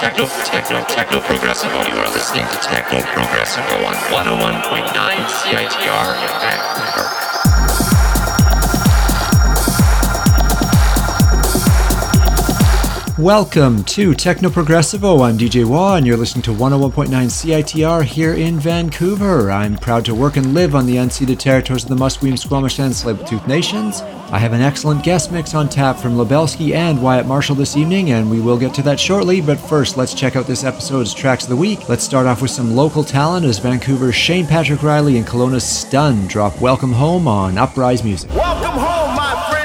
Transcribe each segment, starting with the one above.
Techno Progressivo. You are listening to Techno Progressivo on 101.9 CITR in Vancouver. Welcome to Techno Progressivo. I'm DJ Wah, and you're listening to 101.9 CITR here in Vancouver. I'm proud to work and live on the unceded territories of the Musqueam, Squamish, and Tsleil-Waututh nations. I have an excellent guest mix on tap from Lebelski and Wyatt Marshall this evening, and we will get to that shortly. But first, let's check out this episode's Tracks of the Week. Let's start off with some local talent as Vancouver's Shane Patrick Riley and Kelowna's Stun drop Welcome Home on Uprise Music. Welcome home, my friends!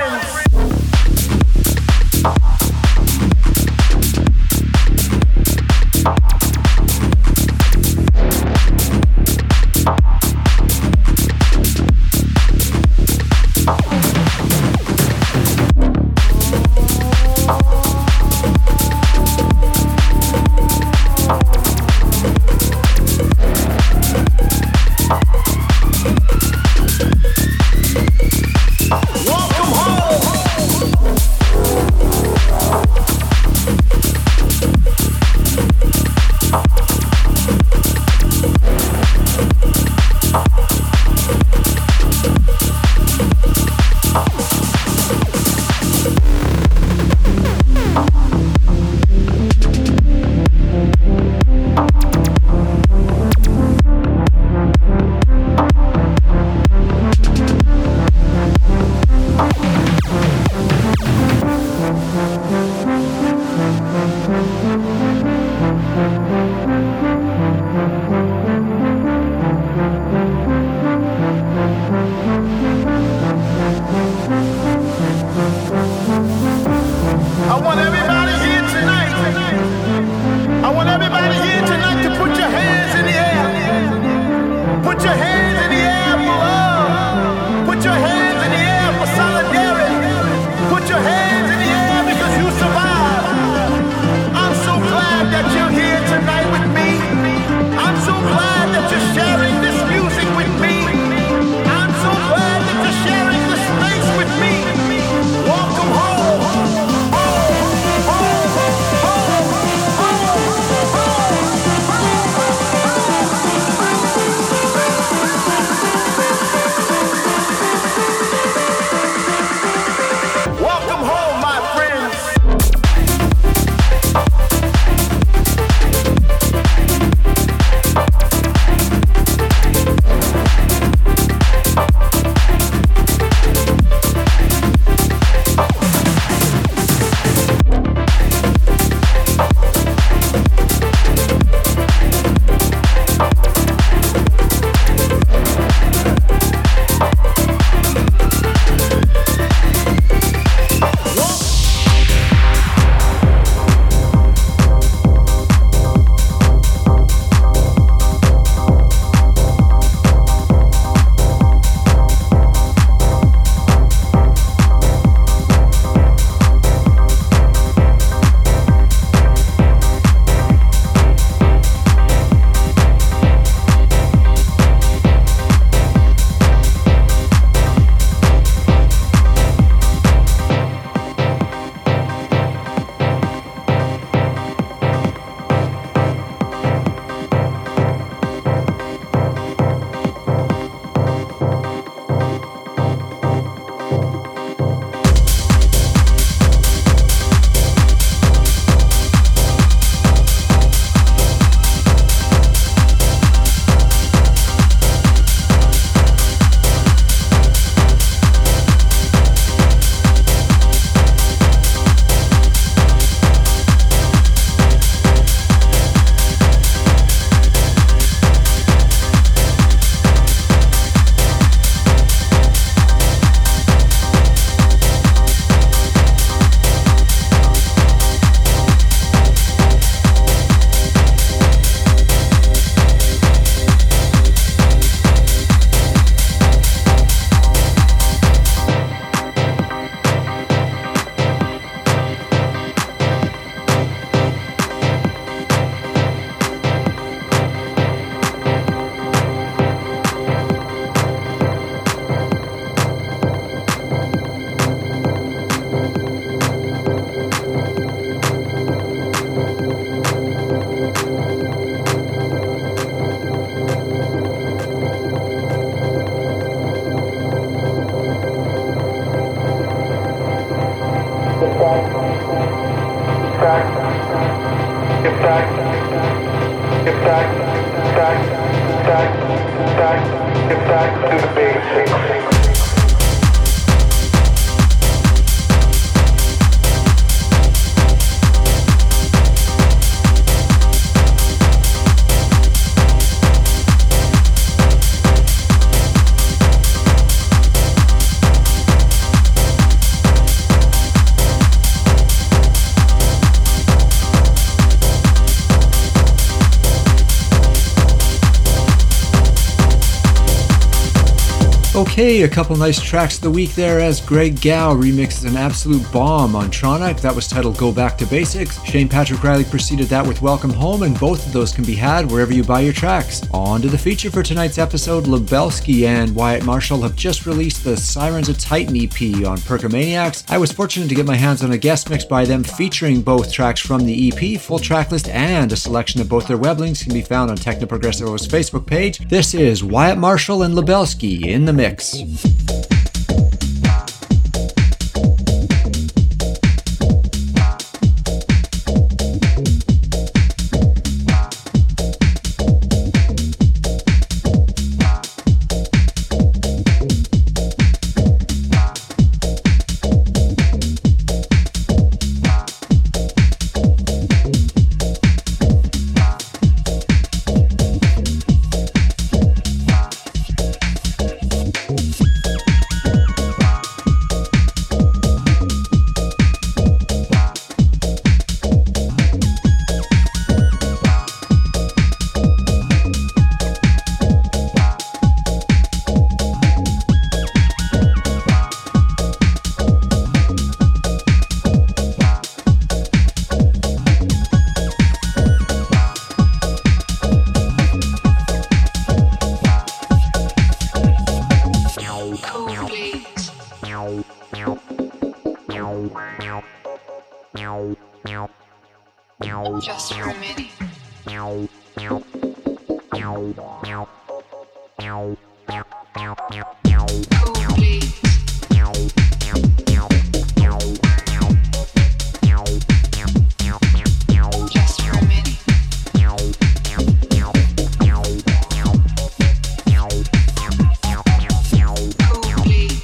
get back to the basics. Okay, a couple nice tracks of the week there as Greg Gow remixes an absolute bomb on Tronic. That was titled Go Back to Basics. Shane Patrick Riley preceded that with Welcome Home, and both of those can be had wherever you buy your tracks. On to the feature for tonight's episode. Lubelski and Wyatt Marshall have just released the Sirens of Titan EP on Percomaniacs. I was fortunate to get my hands on a guest mix by them featuring both tracks from the EP. Full track list and a selection of both their web links can be found on Techno Progressivo's Facebook page. This is Wyatt Marshall and Lubelski in the mix. Just for a minute. Cool, please. Just for a minute. Cool, please.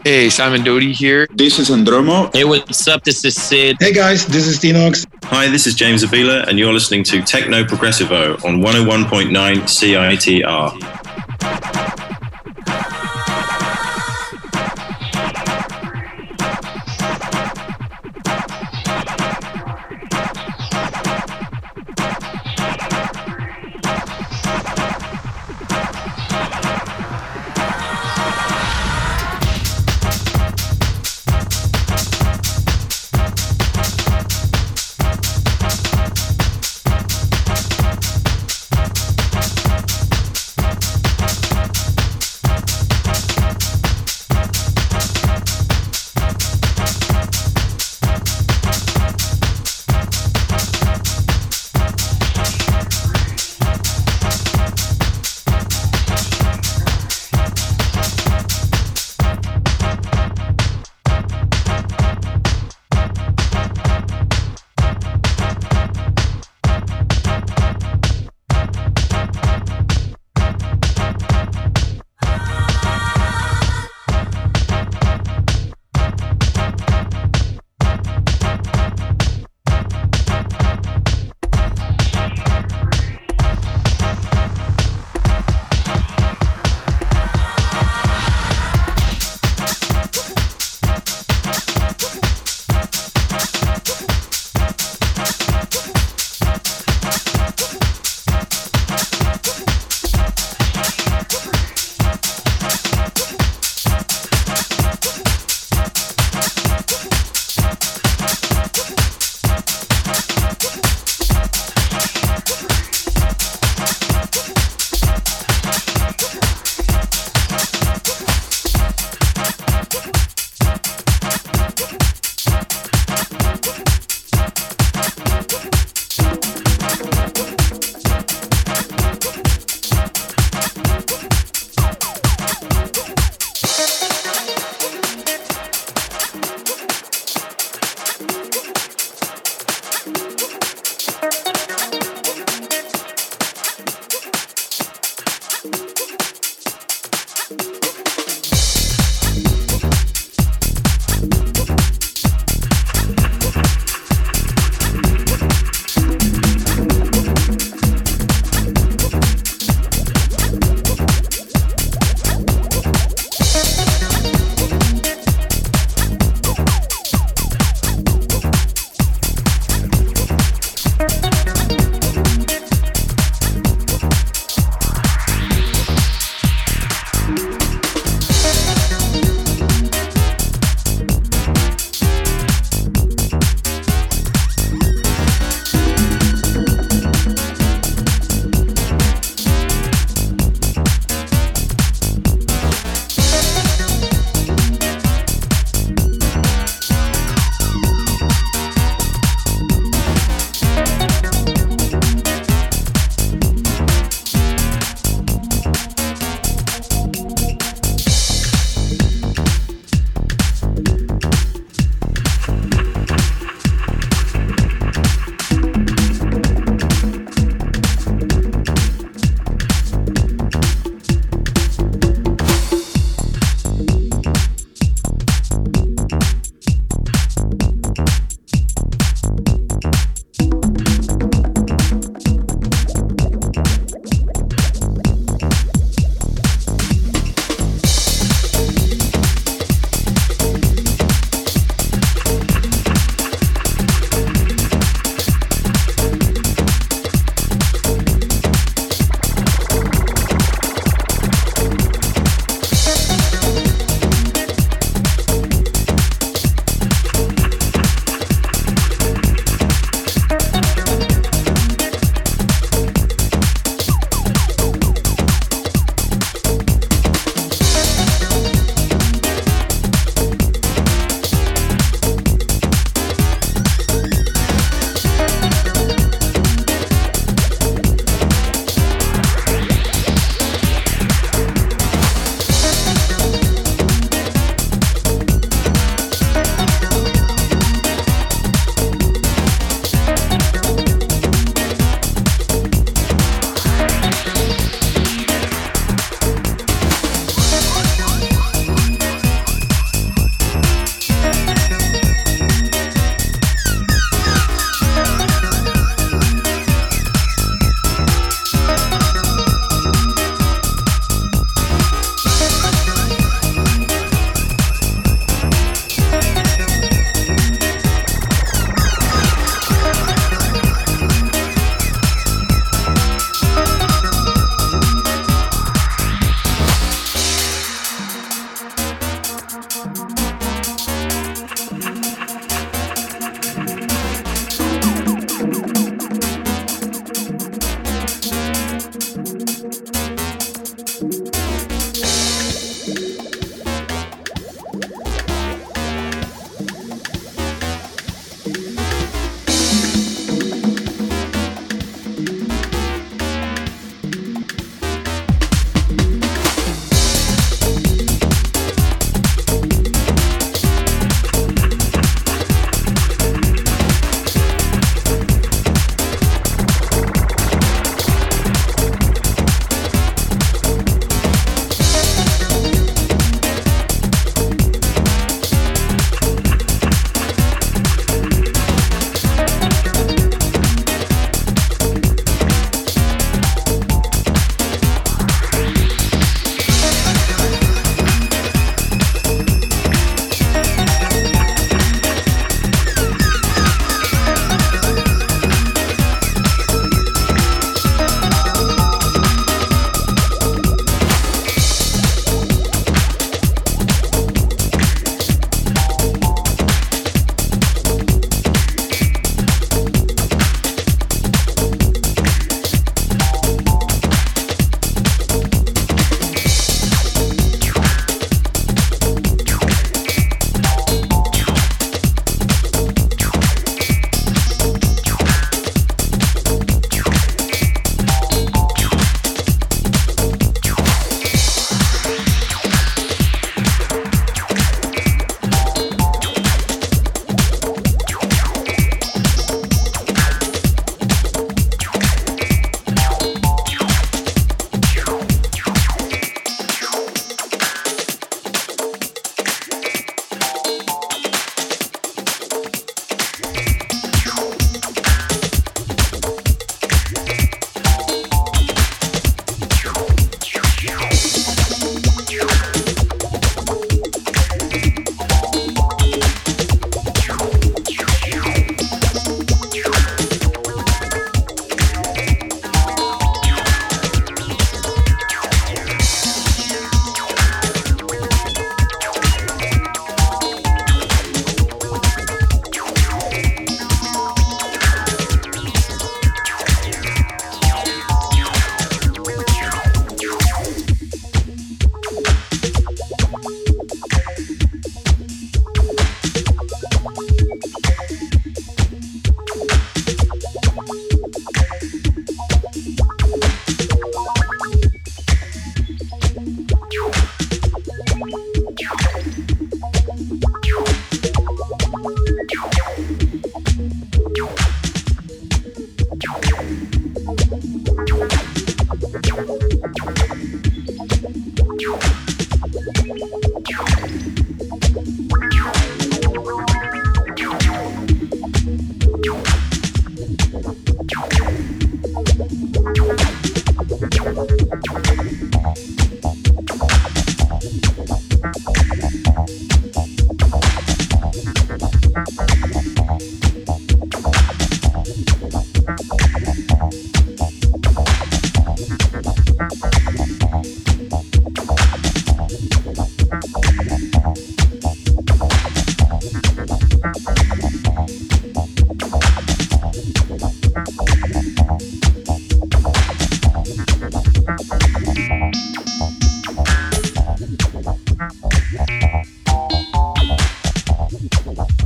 Hey, Simon Doty here. This is Andromo. Hey, what's up? This is Sid. Hey guys, this is Tinox. Hi, this is James Avila, and you're listening to Techno Progressivo on 101.9 CITR.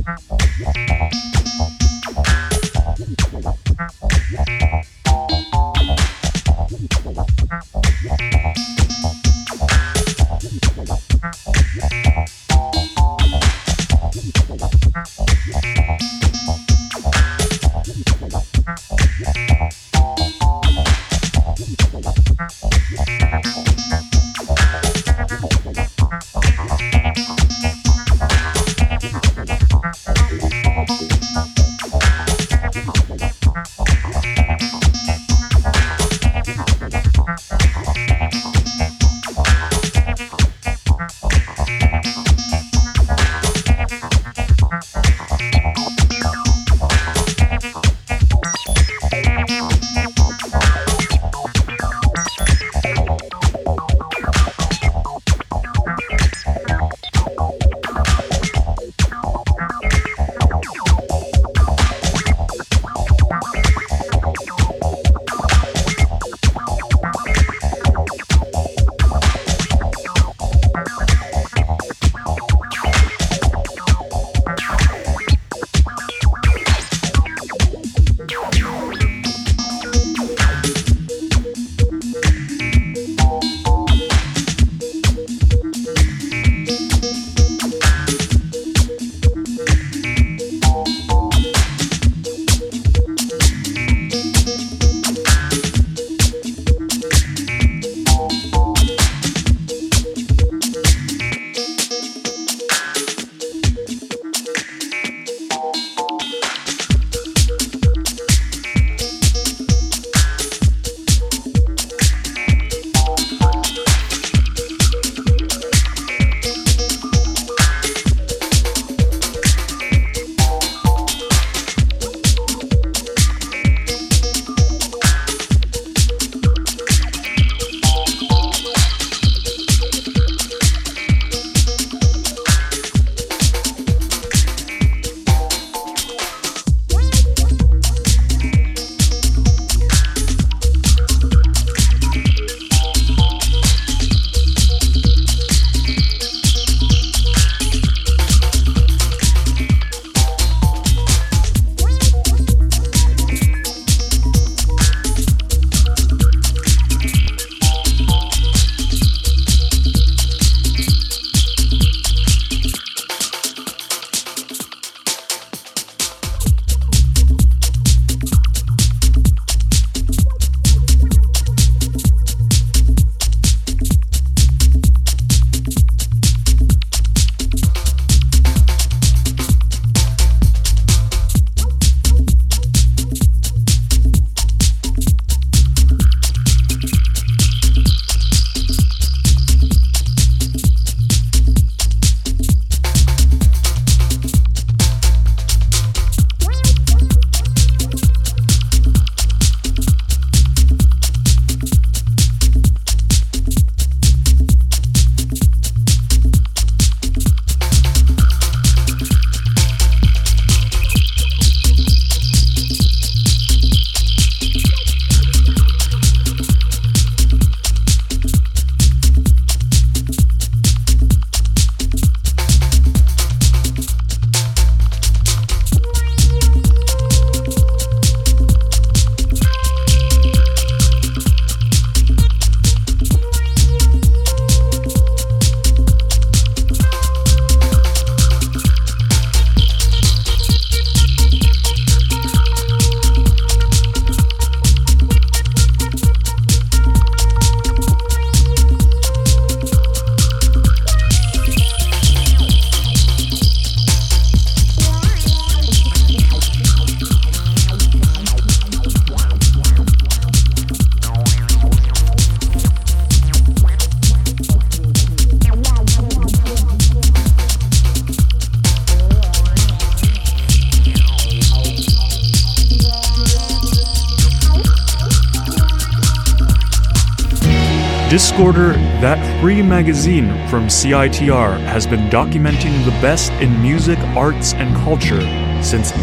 Discorder, that free magazine from CITR, has been documenting the best in music, arts, and culture since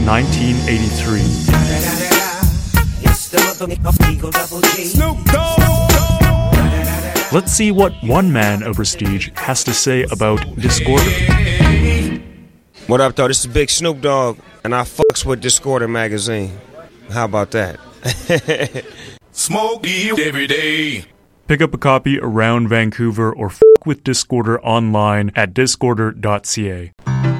1983. Let's see what one man of prestige has to say about Discorder. What up, though? This is Big Snoop Dogg, and I fucks with Discorder magazine. How about that? Smoke weed every day. Pick up a copy around Vancouver or fuck with Discorder online at discorder.ca.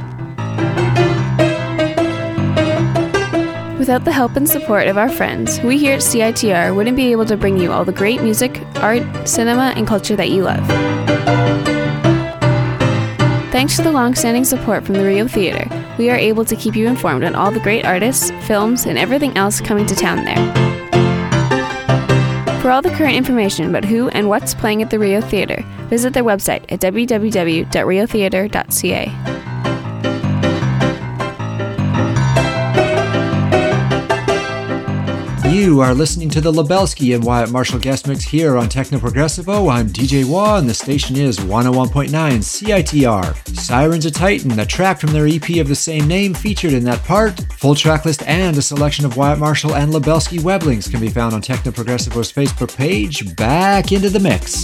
Without the help and support of our friends, we here at CITR wouldn't be able to bring you all the great music, art, cinema, and culture that you love. Thanks to the long-standing support from the Rio Theatre, we are able to keep you informed on all the great artists, films, and everything else coming to town there. For all the current information about who and what's playing at the Rio Theatre, visit their website at www.riotheatre.ca. You are listening to the Lebelski and Wyatt Marshall guest mix here on Techno Progressivo. I'm DJ Wah, and the station is 101.9 CITR. Sirens of Titan, the track from their EP of the same name, featured in that part. Full track list and a selection of Wyatt Marshall and Lebelski web links can be found on Techno Progressivo's Facebook page. Back into the mix.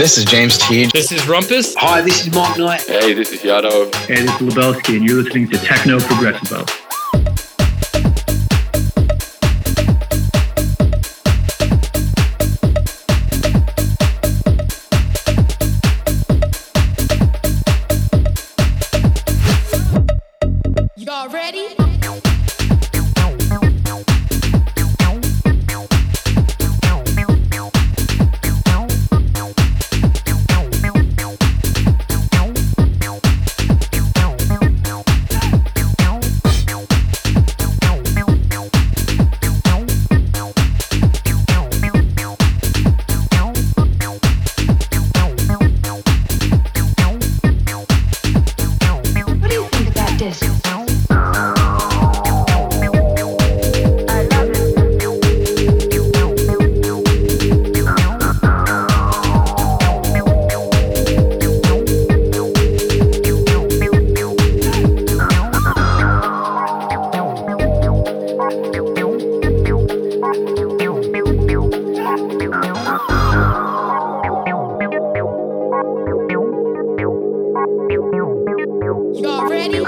This is James Teague. This is Rumpus. Hi, this is Mark Knight. Hey, this is Yado. Hey, this is Lebowski, and you're listening to Techno Progressivo. Y'all ready? Y'all ready?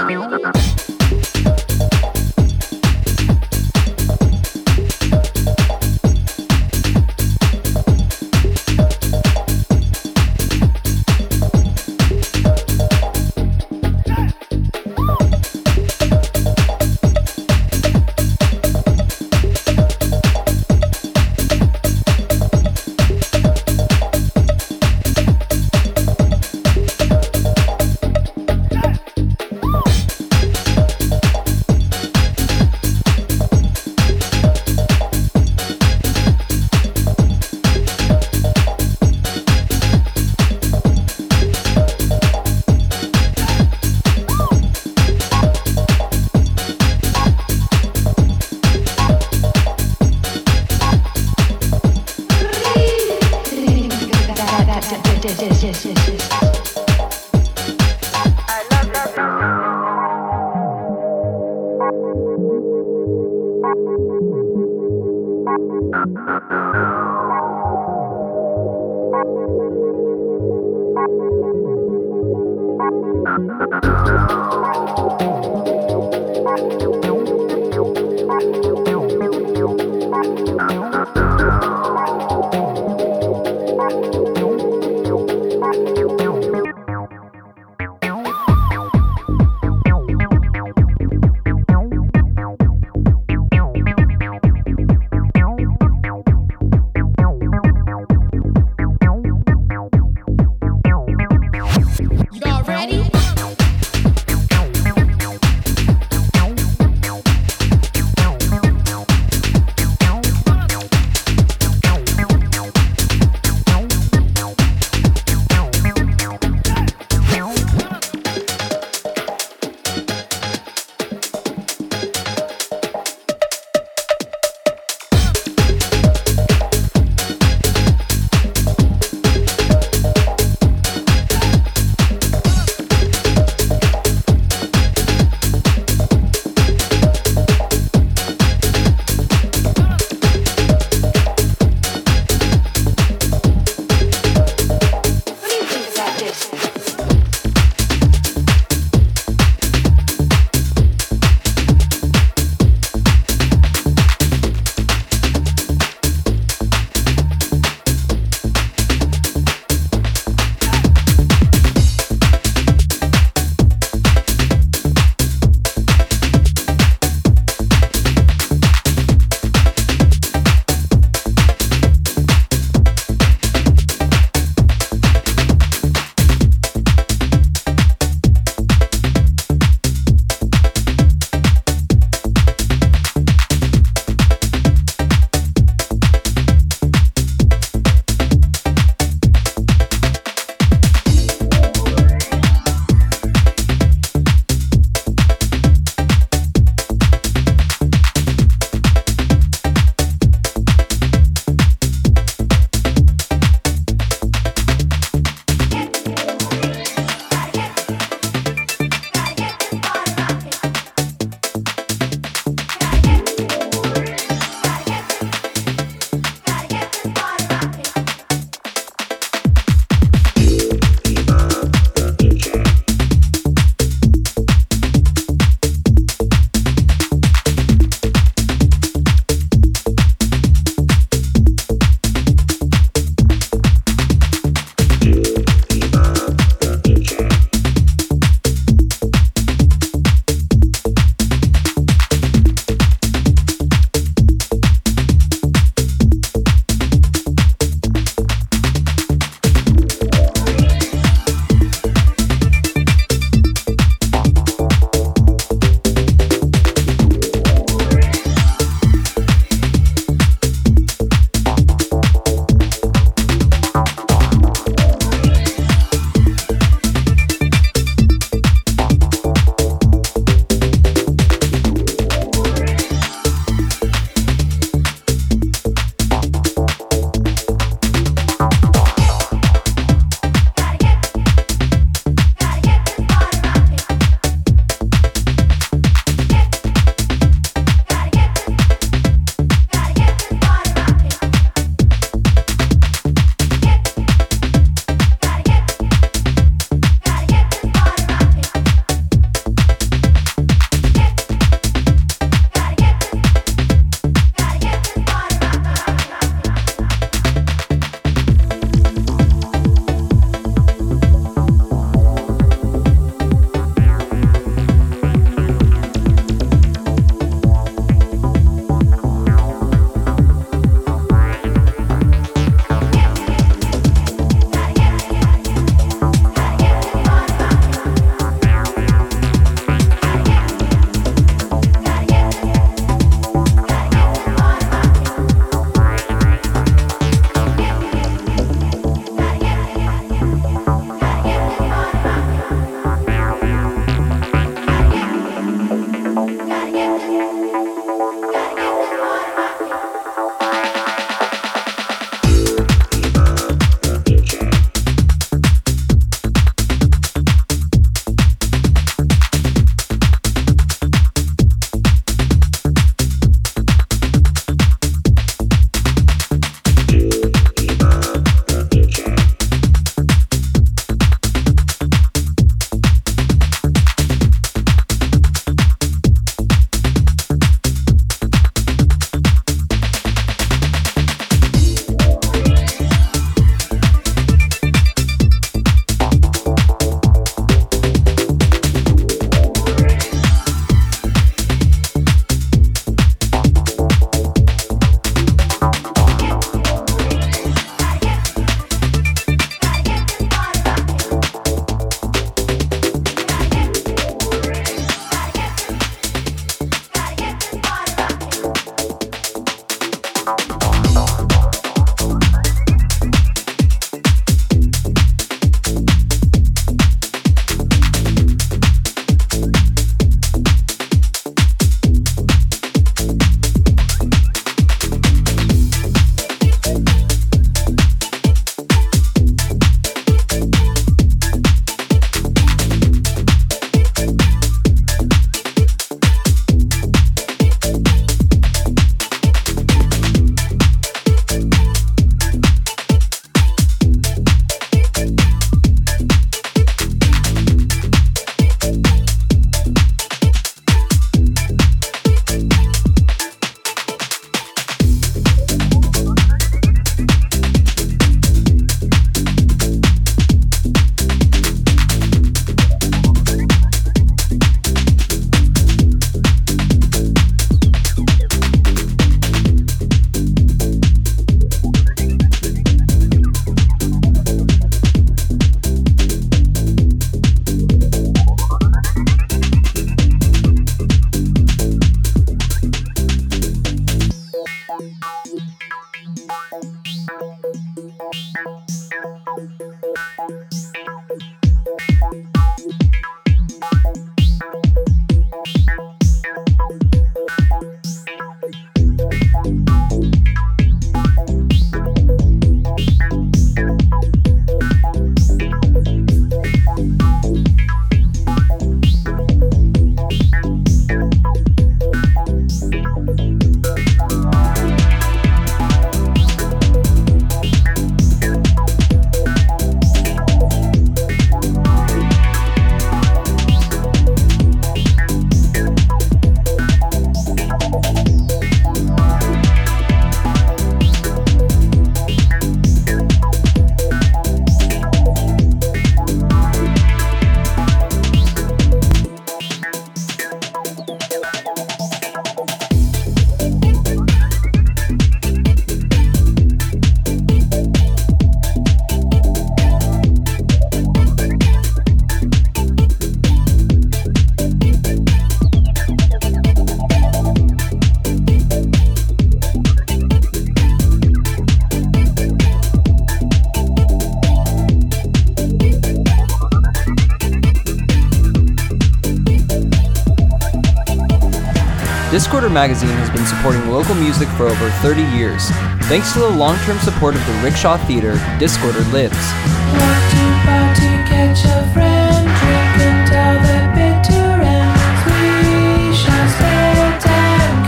Discorder Magazine has been supporting local music for over 30 years. Thanks to the long-term support of the Rickshaw Theater, Discorder lives. About to catch a friend, drink until the bitter ends. We shall spit and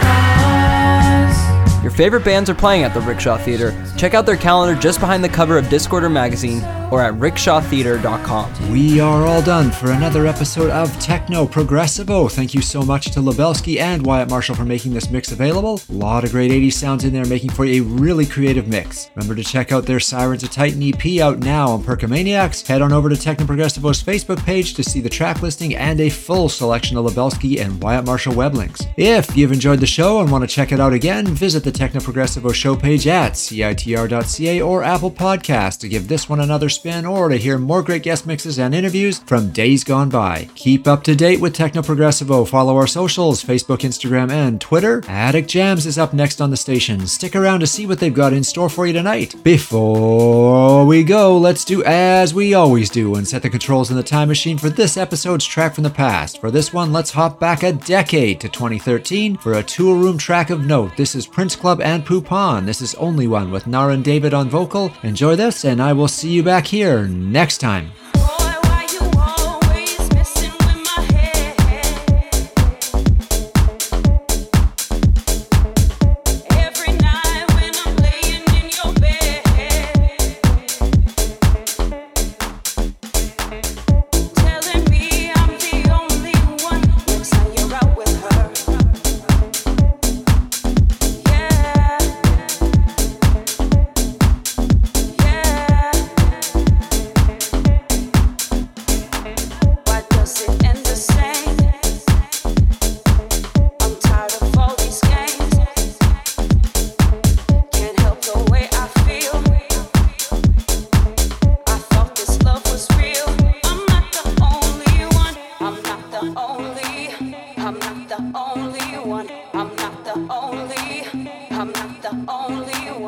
cause. Your favorite bands are playing at the Rickshaw Theater. Check out their calendar just behind the cover of Discorder Magazine or at rickshawtheater.com. We are all done for another episode of Techno Progressivo. Thank you so much to Lebelski and Wyatt Marshall for making this mix available. A lot of great 80s sounds in there, making for a really creative mix. Remember to check out their Sirens of Titan EP out now on Percomaniacs. Head on over to Techno Progressivo's Facebook page to see the track listing and a full selection of Lebelski and Wyatt Marshall web links. If you've enjoyed the show and want to check it out again, visit the Techno Progressivo show page at CITR.ca or Apple Podcasts to give this one another spin or to hear more great guest mixes and interviews from days gone by. Keep up to date with Techno Progressivo. Follow our socials, Facebook, Instagram, and Twitter. Attic Jams is up next on the station. Stick around to see what they've got in store for you tonight. Before we go, let's do as we always do and set the controls in the time machine for this episode's track from the past. For this one, let's hop back a decade to 2013 for a tool room track of note. This is Prince Club and Poupon. This is Only One with Naren David on vocal. Enjoy this, and I will see you back here next time.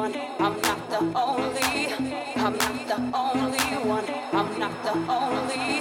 I'm not the only one. I'm not the only